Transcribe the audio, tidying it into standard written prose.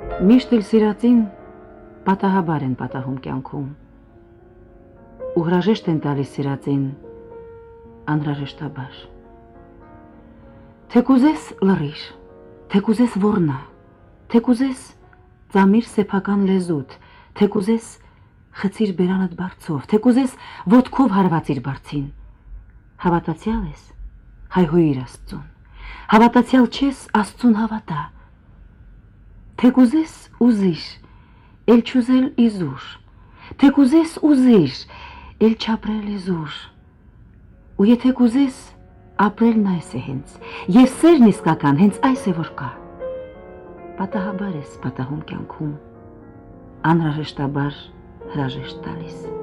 Միշտ էլ սիրածին պատահաբար են պատահում կյանքում, ու հրաժեշտ են տալիս սիրածին անհրաժեշտաբար։ Թե կուզես լռիր, թե կուզես ոռնա, թե կուզես ծամիր սեփական լեզուդ, թե կուզես խցիր բերանդ բարձով, թե կուզես ոտքով հարվածիր բարձին, հավատացյալ ես, հայհոյիր Աստծուն, հավատացյալ չես, Աստծուն հավատա, թե կուզես ուզիր, էլ չուզել իզուր, թե կուզես ուզիր, էլ չապրել իզուր, ու եթե կուզես ապրելն այս է հենց, և սերն իսկական հենց այս է որ կա, պատահաբար ես պատահում կյանքում, անհրաժեշտաբար հրաժեշտ տալիս։